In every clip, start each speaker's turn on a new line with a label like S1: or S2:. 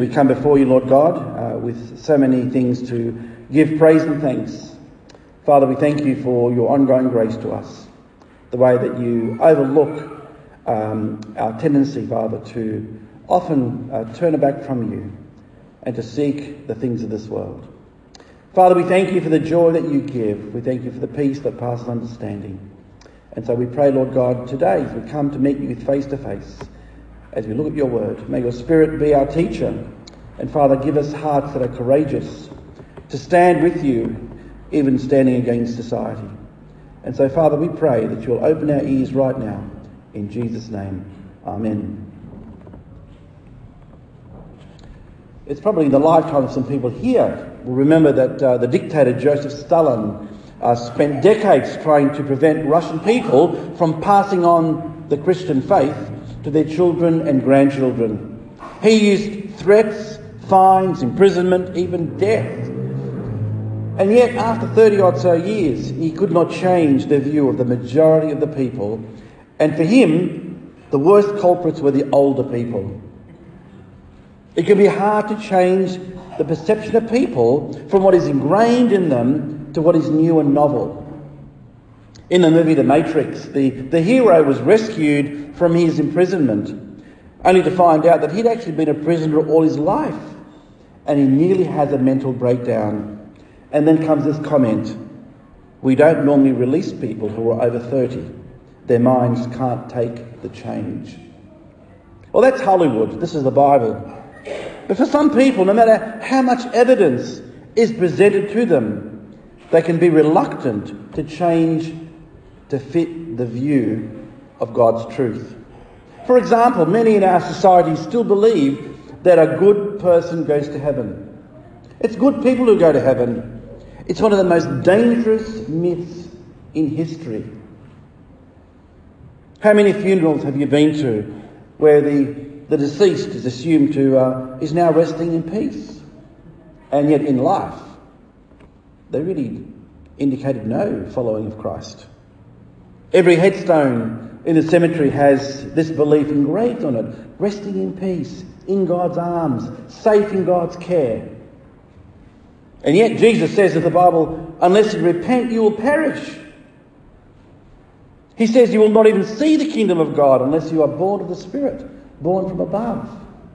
S1: We come before you, Lord God, with so many things to give praise and thanks. Father, we thank you for your ongoing grace to us, the way that you overlook our tendency, Father, to often turn back from you and to seek the things of this world. Father, we thank you for the joy that you give. We thank you for the peace that passes understanding. And so we pray, Lord God, today as we come to meet you face to face, as we look at your word, may your Spirit be our teacher. And Father, give us hearts that are courageous to stand with you, even standing against society. And so, Father, we pray that you'll open our ears right now. In Jesus' name, amen. It's probably in the lifetime of some people here will remember that the dictator Joseph Stalin spent decades trying to prevent Russian people from passing on the Christian faith to their children and grandchildren. He used threats, fines, imprisonment, even death. And yet, after 30-odd so years, he could not change the view of the majority of the people. And for him, the worst culprits were the older people. It can be hard to change the perception of people from what is ingrained in them to what is new and novel. In the movie The Matrix, the hero was rescued from his imprisonment, only to find out that he'd actually been a prisoner all his life, and he nearly has a mental breakdown. And then comes this comment: we don't normally release people who are over 30. Their minds can't take the change. Well, that's Hollywood. This is the Bible. But for some people, no matter how much evidence is presented to them, they can be reluctant to change to fit the view of God's truth. For example, many in our society still believe that a good person goes to heaven. It's good people who go to heaven. It's one of the most dangerous myths in history. How many funerals have you been to where the deceased is assumed to is now resting in peace, and yet in life they really indicated no following of Christ? Every headstone in the cemetery has this belief engraved on it: resting in peace, in God's arms, safe in God's care. And yet Jesus says in the Bible, unless you repent, you will perish. He says you will not even see the kingdom of God unless you are born of the Spirit, born from above.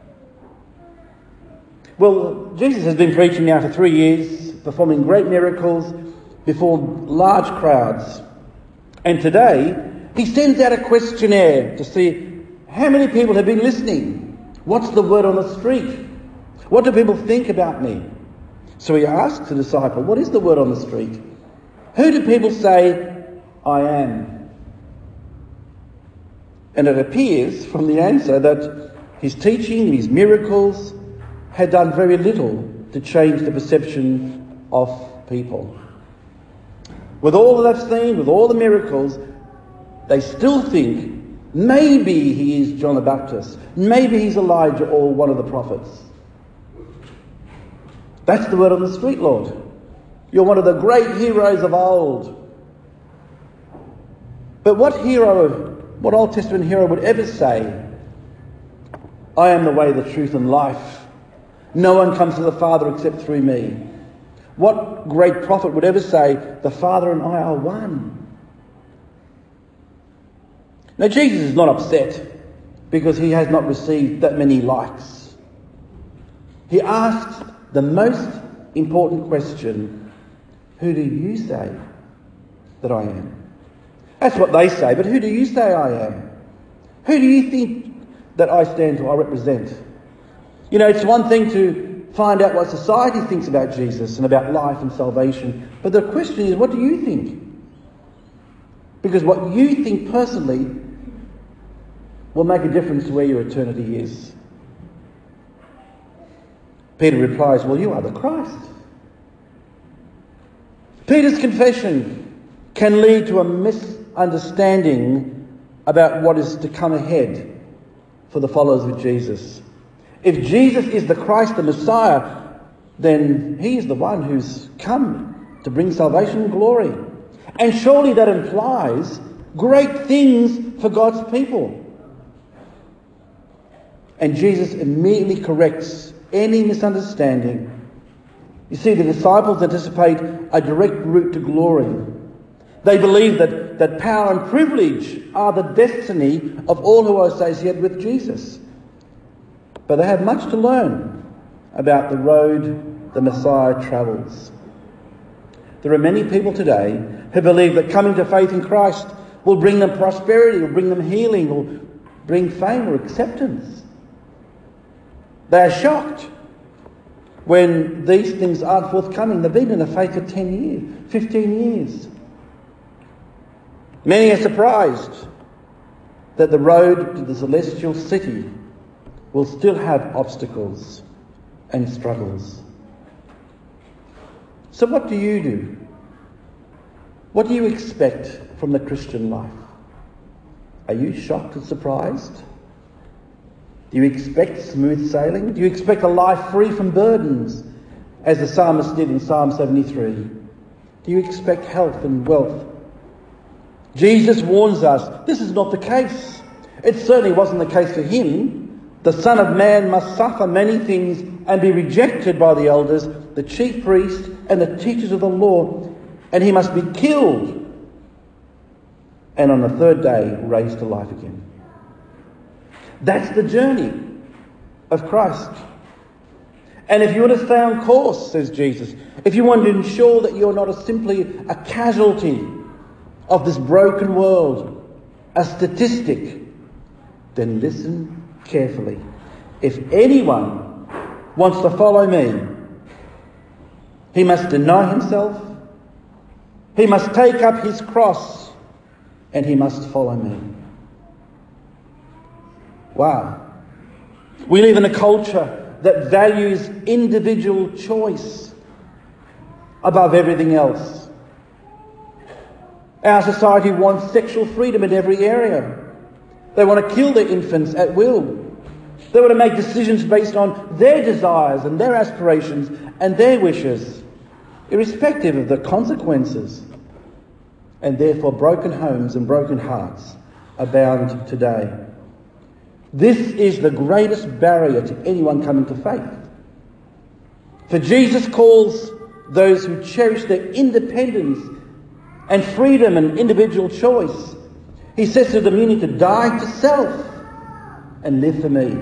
S1: Well, Jesus has been preaching now for 3 years, performing great miracles before large crowds. And today, he sends out a questionnaire to see how many people have been listening. What's the word on the street? What do people think about me? So he asks the disciple, what is the word on the street? Who do people say I am? And it appears from the answer that his teaching, his miracles, had done very little to change the perception of people. With all that they've seen, with all the miracles, they still think maybe he is John the Baptist, maybe he's Elijah or one of the prophets. That's the word on the street, Lord. You're one of the great heroes of old. But what Old Testament hero would ever say, I am the way, the truth and life. No one comes to the Father except through me. What great prophet would ever say, the Father and I are one? Now, Jesus is not upset because he has not received that many likes. He asks the most important question: who do you say that I am? That's what they say, but who do you say I am? Who do you think that I stand for, I represent? You know, it's one thing to find out what society thinks about Jesus and about life and salvation, but the question is, what do you think? Because what you think personally will make a difference to where your eternity is. Peter replies, well, you are the Christ. Peter's confession can lead to a misunderstanding about what is to come ahead for the followers of Jesus. If Jesus is the Christ, the Messiah, then he is the one who's come to bring salvation and glory. And surely that implies great things for God's people. And Jesus immediately corrects any misunderstanding. You see, the disciples anticipate a direct route to glory. They believe that power and privilege are the destiny of all who are associated with Jesus. But they have much to learn about the road the Messiah travels. There are many people today who believe that coming to faith in Christ will bring them prosperity, will bring them healing, will bring fame or acceptance. They are shocked when these things aren't forthcoming. They've been in the faith for 10 years, 15 years. Many are surprised that the road to the celestial city will still have obstacles and struggles. So what do you do? What do you expect from the Christian life? Are you shocked and surprised? Do you expect smooth sailing? Do you expect a life free from burdens, as the psalmist did in Psalm 73? Do you expect health and wealth? Jesus warns us this is not the case. It certainly wasn't the case for him. The Son of Man must suffer many things and be rejected by the elders, the chief priests and the teachers of the law, and he must be killed and on the third day raised to life again. That's the journey of Christ. And if you want to stay on course, says Jesus, if you want to ensure that you're not simply a casualty of this broken world, a statistic, then listen carefully. If anyone wants to follow me, he must deny himself, he must take up his cross, and he must follow me. Wow. We live in a culture that values individual choice above everything else. Our society wants sexual freedom in every area. They want to kill their infants at will. They want to make decisions based on their desires and their aspirations and their wishes, irrespective of the consequences. And therefore broken homes and broken hearts abound today. This is the greatest barrier to anyone coming to faith. For Jesus calls those who cherish their independence and freedom and individual choice. He says to them, you need to die to self and live for me.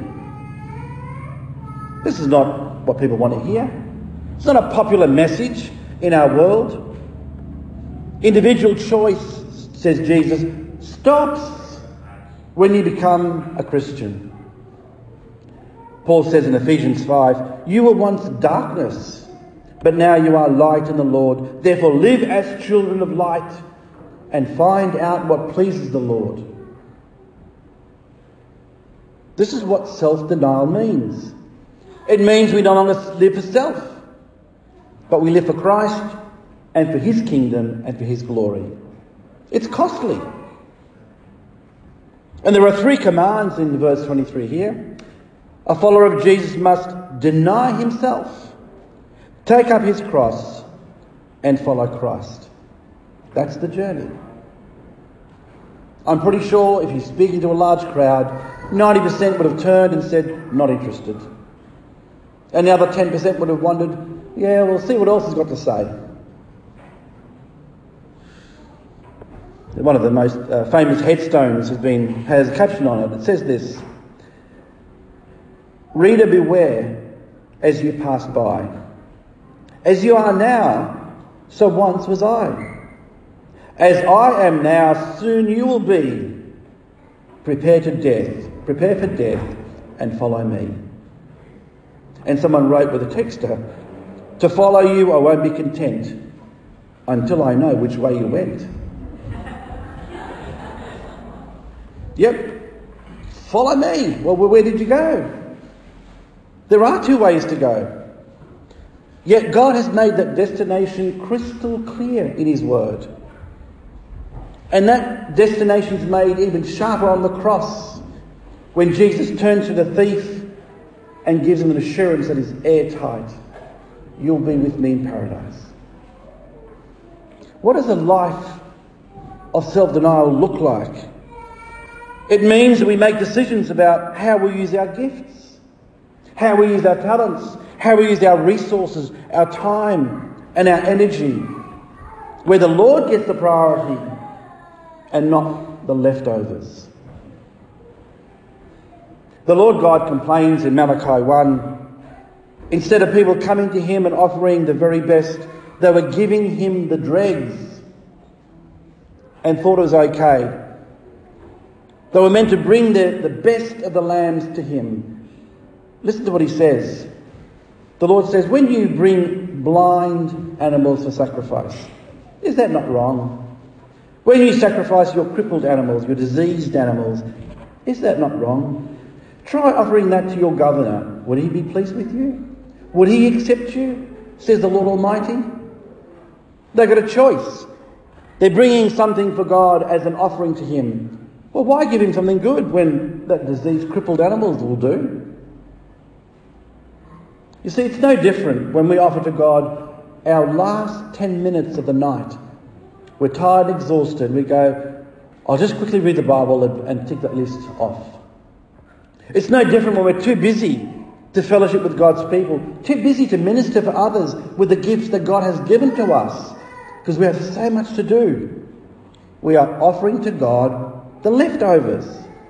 S1: This is not what people want to hear. It's not a popular message in our world. Individual choice, says Jesus, stops when you become a Christian. Paul says in Ephesians 5, you were once darkness, but now you are light in the Lord. Therefore live as children of light and find out what pleases the Lord. This is what self-denial means. It means we no longer live for self, but we live for Christ and for his kingdom and for his glory. It's costly. And there are 3 commands in verse 23 here. A follower of Jesus must deny himself, take up his cross, and follow Christ. That's the journey. I'm pretty sure if he's speaking to a large crowd, 90% would have turned and said, not interested. And the other 10% would have wondered, yeah, we'll see what else he's got to say. One of the most famous headstones has a caption on it. It says this: Reader, beware as you pass by. As you are now, so once was I. As I am now, soon you will be. Prepare for death, and follow me. And someone wrote with a texter, to follow you I won't be content until I know which way you went. Yep. Follow me. Well, where did you go? There are 2 ways to go. Yet God has made that destination crystal clear in his word. And that destination is made even sharper on the cross when Jesus turns to the thief and gives him an assurance that is airtight. You'll be with me in paradise. What does a life of self-denial look like? It means that we make decisions about how we use our gifts, how we use our talents, how we use our resources, our time and our energy, where the Lord gets the priority and not the leftovers. The Lord God complains in Malachi 1, instead of people coming to him and offering the very best, they were giving him the dregs and thought it was okay. They were meant to bring the best of the lambs to him. Listen to what he says. The Lord says, when you bring blind animals for sacrifice, is that not wrong? When you sacrifice your crippled animals, your diseased animals, is that not wrong? Try offering that to your governor. Would he be pleased with you? Would he accept you? Says the Lord Almighty. They've got a choice. They're bringing something for God as an offering to him. Well, why give him something good when that diseased, crippled animals will do? You see, it's no different when we offer to God our last 10 minutes of the night. We're tired, exhausted. We go, I'll just quickly read the Bible and tick that list off. It's no different when we're too busy to fellowship with God's people, too busy to minister for others with the gifts that God has given to us, because we have so much to do. We are offering to God the leftovers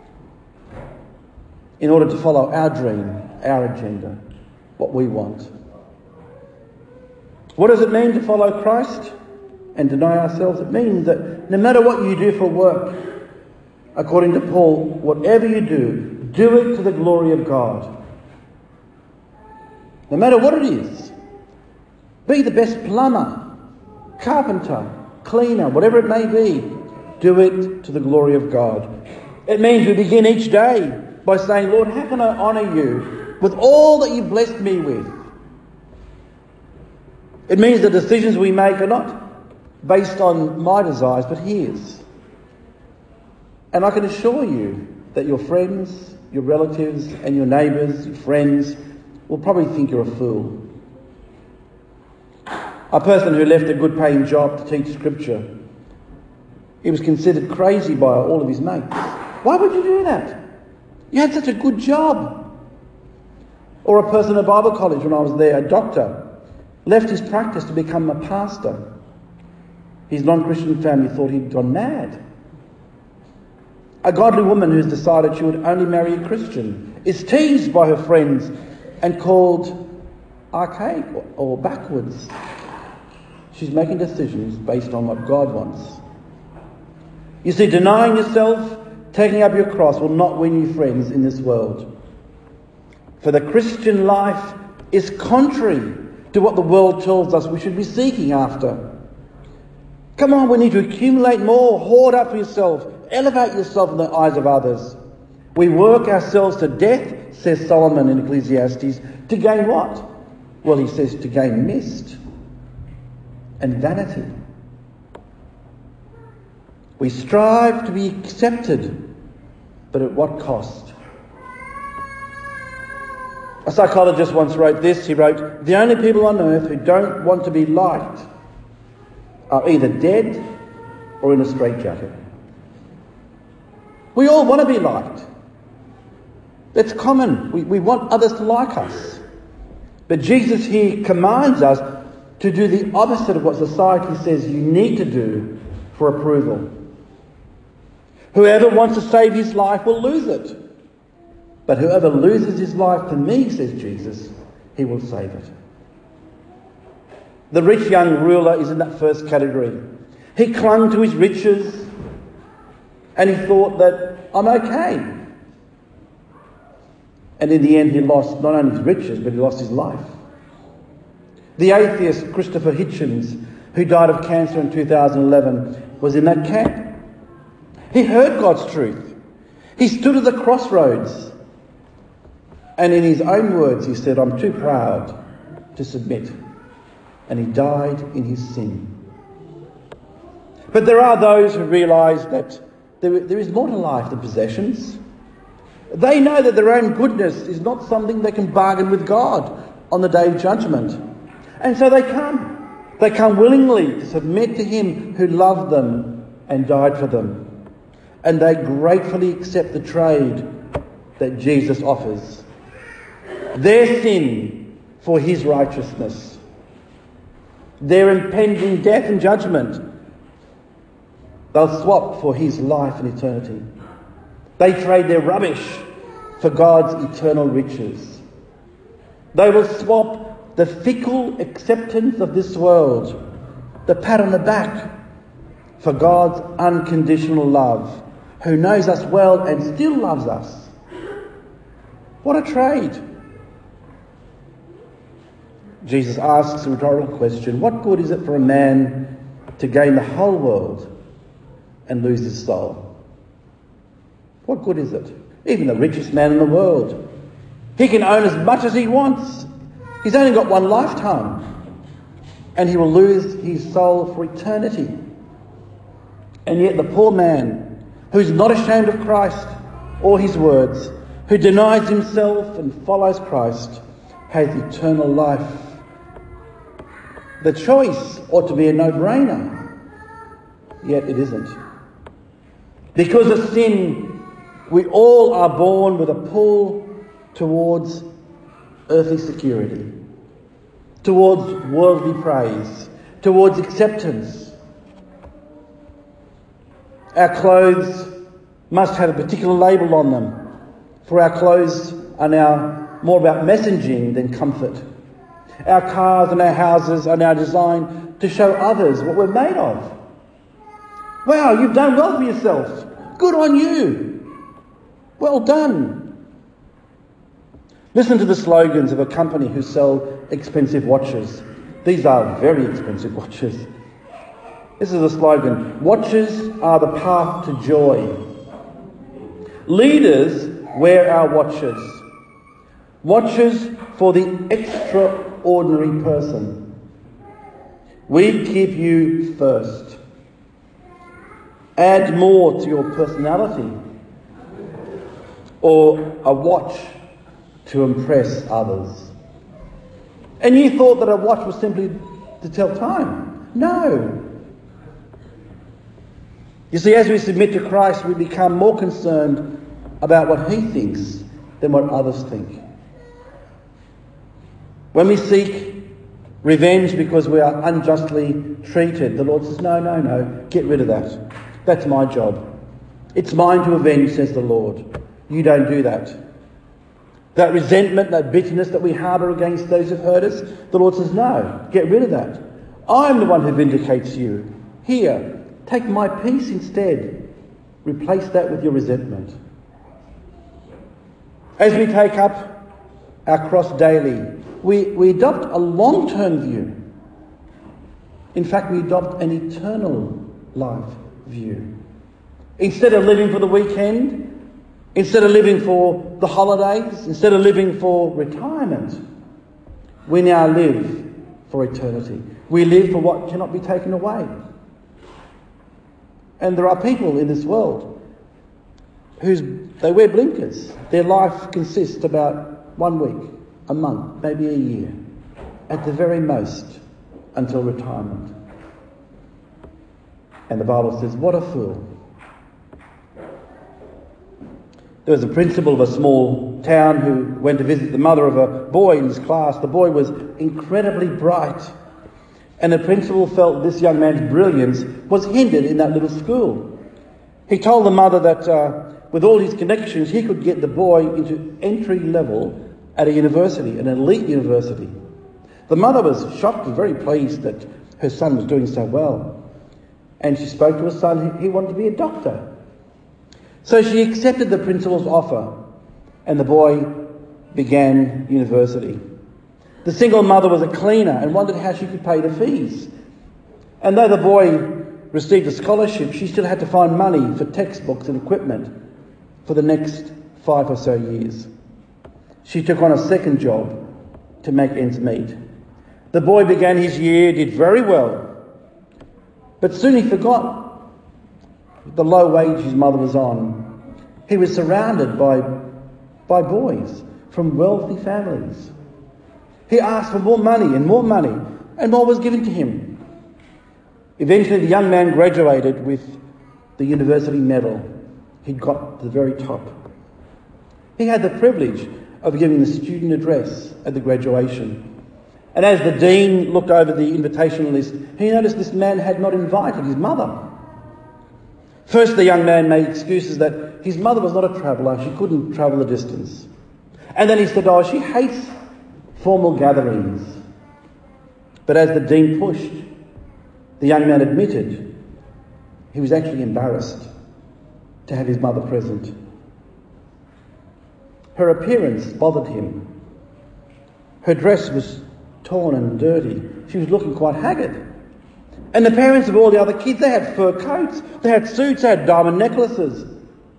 S1: in order to follow our dream, our agenda, what we want. What does it mean to follow Christ and deny ourselves? It means that no matter what you do for work, according to Paul, whatever you do it to the glory of God. No matter what it is. Be the best plumber, carpenter, cleaner, whatever it may be. Do it to the glory of God. It means we begin each day by saying, Lord, how can I honour you with all that you've blessed me with? It means the decisions we make are not based on my desires, but his. And I can assure you that your friends, your relatives and your neighbours, your friends, will probably think you're a fool. A person who left a good paying job to teach scripture, he was considered crazy by all of his mates. Why would you do that? You had such a good job. Or a person at Bible college when I was there, a doctor, left his practice to become a pastor. His non-Christian family thought he'd gone mad. A godly woman who's decided she would only marry a Christian is teased by her friends and called archaic or backwards. She's making decisions based on what God wants. You see, denying yourself, taking up your cross will not win you friends in this world. For the Christian life is contrary to what the world tells us we should be seeking after. Come on, we need to accumulate more, hoard up for yourself, elevate yourself in the eyes of others. We work ourselves to death, says Solomon in Ecclesiastes, to gain what? Well, he says to gain mist and vanity. We strive to be accepted, but at what cost? A psychologist once wrote this. He wrote, the only people on earth who don't want to be liked are either dead or in a straitjacket. We all want to be liked. That's common. We want others to like us. But Jesus here commands us to do the opposite of what society says you need to do for approval. Whoever wants to save his life will lose it. But whoever loses his life for me, says Jesus, he will save it. The rich young ruler is in that first category. He clung to his riches and he thought that I'm okay. And in the end he lost not only his riches, but he lost his life. The atheist Christopher Hitchens, who died of cancer in 2011, was in that camp. He heard God's truth. He stood at the crossroads. And in his own words, he said, I'm too proud to submit. And he died in his sin. But there are those who realise that there is more to life than possessions. They know that their own goodness is not something they can bargain with God on the day of judgment. And so they come. They come willingly to submit to him who loved them and died for them. And they gratefully accept the trade that Jesus offers. their sin for his righteousness, their impending death and judgment they'll swap for his life and eternity. They trade their rubbish for God's eternal riches. They will swap the fickle acceptance of this world, the pat on the back, for God's unconditional love, who knows us well and still loves us. What a trade! Jesus asks a rhetorical question: what good is it for a man to gain the whole world and lose his soul? What good is it? Even the richest man in the world, he can own as much as he wants. He's only got one lifetime, and he will lose his soul for eternity. And yet the poor man, who's not ashamed of Christ or his words, who denies himself and follows Christ, has eternal life. The choice ought to be a no-brainer, yet it isn't. Because of sin, we all are born with a pull towards earthly security, towards worldly praise, towards acceptance. Our clothes must have a particular label on them, for our clothes are now more about messaging than comfort. Our cars and our houses are now designed to show others what we're made of. Wow, you've done well for yourself. Good on you. Well done. Listen to the slogans of a company who sell expensive watches. These are very expensive watches. This is a slogan: watches are the path to joy. Leaders wear our watches. Watches for the extraordinary person. We keep you first. Add more to your personality, or a watch to impress others. And you thought that a watch was simply to tell time. No. You see, as we submit to Christ, we become more concerned about what he thinks than what others think. When we seek revenge because we are unjustly treated, the Lord says, no, get rid of that. That's my job. It's mine to avenge, says the Lord. You don't do that. That resentment, that bitterness that we harbour against those who've hurt us, the Lord says, no, get rid of that. I'm the one who vindicates you. Here, take my peace instead. Replace that with your resentment. As we take up our cross daily, we adopt a long-term view. In fact, we adopt an eternal life view. Instead of living for the weekend, instead of living for the holidays, instead of living for retirement, we now live for eternity. We live for what cannot be taken away. And there are people in this world they wear blinkers. Their life consists about 1 week, a month, maybe a year, at the very most, until retirement. And the Bible says, what a fool. There was a principal of a small town who went to visit the mother of a boy in his class. The boy was incredibly bright, and the principal felt this young man's brilliance was hindered in that little school. He told the mother that with all his connections, he could get the boy into entry level at a university, an elite university. The mother was shocked and very pleased that her son was doing so well. And she spoke to her son. He wanted to be a doctor. So she accepted the principal's offer, and the boy began university. The single mother was a cleaner and wondered how she could pay the fees. And though the boy received a scholarship, she still had to find money for textbooks and equipment for the next 5 or so years. She took on a second job to make ends meet. The boy began his year, did very well, but soon he forgot the low wage his mother was on. He was surrounded by boys from wealthy families. He asked for more money, and more was given to him. Eventually the young man graduated with the university medal. He got to the very top. He had the privilege of giving the student address at the graduation. And as the dean looked over the invitation list, he noticed this man had not invited his mother. First, the young man made excuses that his mother was not a traveller, she couldn't travel the distance. And then he said, oh, she hates formal gatherings. But as the dean pushed, the young man admitted he was actually embarrassed to have his mother present. Her appearance bothered him. Her dress was torn and dirty. She was looking quite haggard. And the parents of all the other kids, they had fur coats, they had suits, they had diamond necklaces.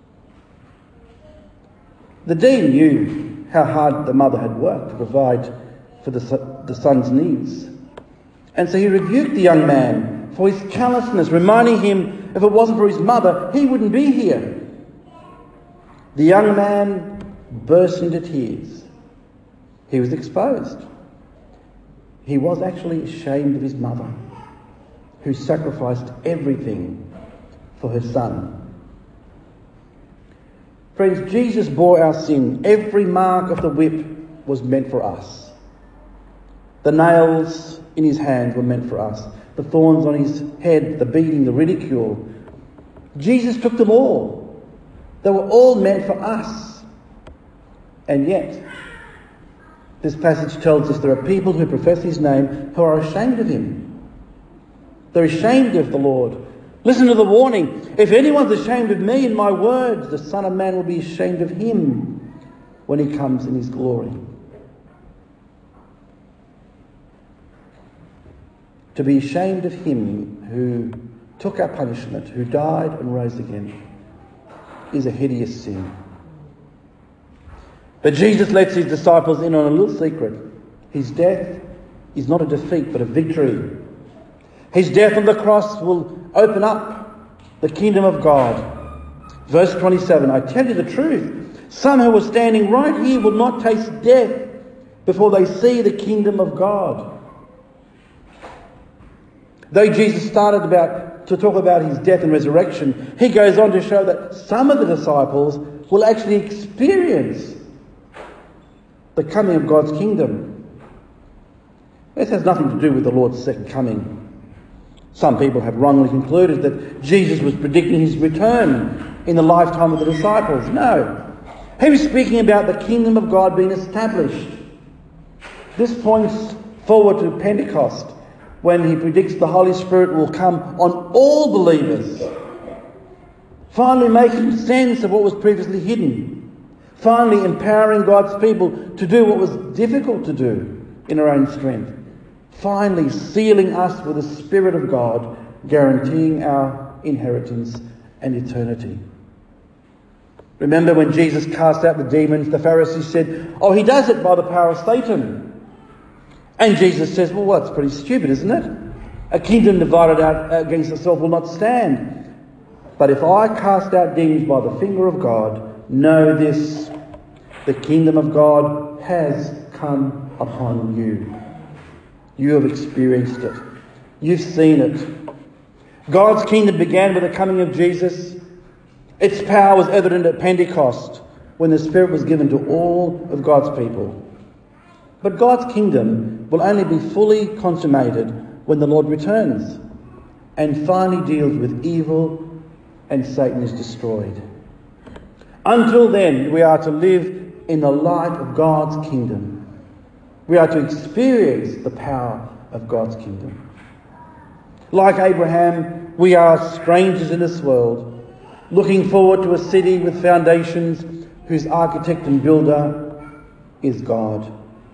S1: The dean knew how hard the mother had worked to provide for the son's needs. And so he rebuked the young man for his callousness, reminding him if it wasn't for his mother, he wouldn't be here. The young man burst into tears. He was exposed. He was actually ashamed of his mother, who sacrificed everything for her son. Friends, Jesus bore our sin. Every mark of the whip was meant for us. The nails in his hands were meant for us. The thorns on his head, the beating, the ridicule. Jesus took them all. They were all meant for us. And yet, this passage tells us there are people who profess his name who are ashamed of him. They're ashamed of the Lord. Listen to the warning. If anyone's ashamed of me and my words, the Son of Man will be ashamed of him when he comes in his glory. To be ashamed of him who took our punishment, who died and rose again, is a hideous sin. But Jesus lets his disciples in on a little secret. His death is not a defeat, but a victory. His death on the cross will open up the kingdom of God. Verse 27, I tell you the truth, some who are standing right here will not taste death before they see the kingdom of God. Though Jesus started to talk about his death and resurrection, he goes on to show that some of the disciples will actually experience the coming of God's kingdom. This has nothing to do with the Lord's second coming. Some people have wrongly concluded that Jesus was predicting his return in the lifetime of the disciples. No. He was speaking about the kingdom of God being established. This points forward to Pentecost, when he predicts the Holy Spirit will come on all believers, finally making sense of what was previously hidden, finally empowering God's people to do what was difficult to do in our own strength, finally sealing us with the Spirit of God, guaranteeing our inheritance and eternity. Remember when Jesus cast out the demons, the Pharisees said, oh, he does it by the power of Satan. And Jesus says, well, that's pretty stupid, isn't it? A kingdom divided out against itself will not stand. But if I cast out demons by the finger of God, know this, the kingdom of God has come upon you. You have experienced it. You've seen it. God's kingdom began with the coming of Jesus. Its power was evident at Pentecost, when the Spirit was given to all of God's people. But God's kingdom will only be fully consummated when the Lord returns and finally deals with evil and Satan is destroyed. Until then, we are to live in the light of God's kingdom. We are to experience the power of God's kingdom. Like Abraham, we are strangers in this world, looking forward to a city with foundations whose architect and builder is God.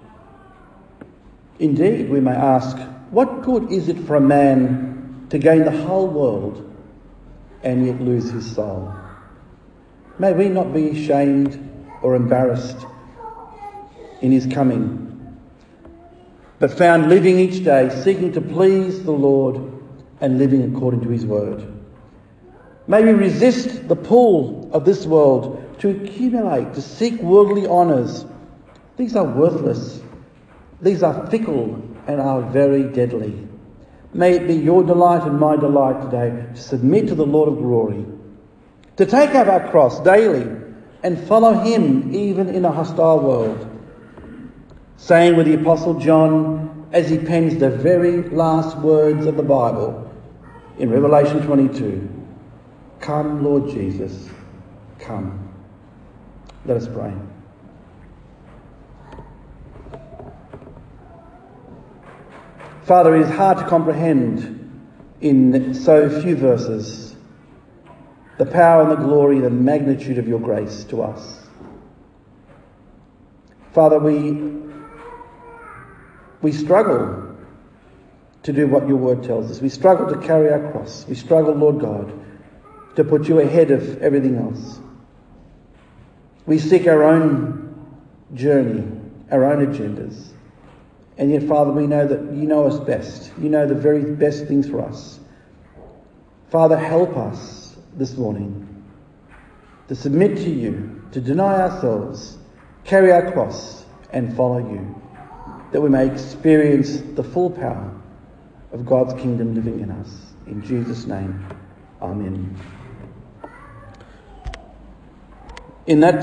S1: Indeed, we may ask, what good is it for a man to gain the whole world and yet lose his soul? May we not be ashamed or embarrassed in his coming, but found living each day, seeking to please the Lord and living according to his word. May we resist the pull of this world to accumulate, to seek worldly honours. These are worthless. These are fickle and are very deadly. May it be your delight and my delight today to submit to the Lord of glory, to take up our cross daily and follow him even in a hostile world. Saying with the Apostle John as he pens the very last words of the Bible in Revelation 22, "Come, Lord Jesus, come." Let us pray. Father, it is hard to comprehend in so few verses the power and the glory, the magnitude of your grace to us. Father, we struggle to do what your word tells us. We struggle to carry our cross. We struggle, Lord God, to put you ahead of everything else. We seek our own journey, our own agendas. And yet, Father, we know that you know us best. You know the very best things for us. Father, help us this morning to submit to you, to deny ourselves, carry our cross, and follow you, that we may experience the full power of God's kingdom living in us. In Jesus' name, amen. In that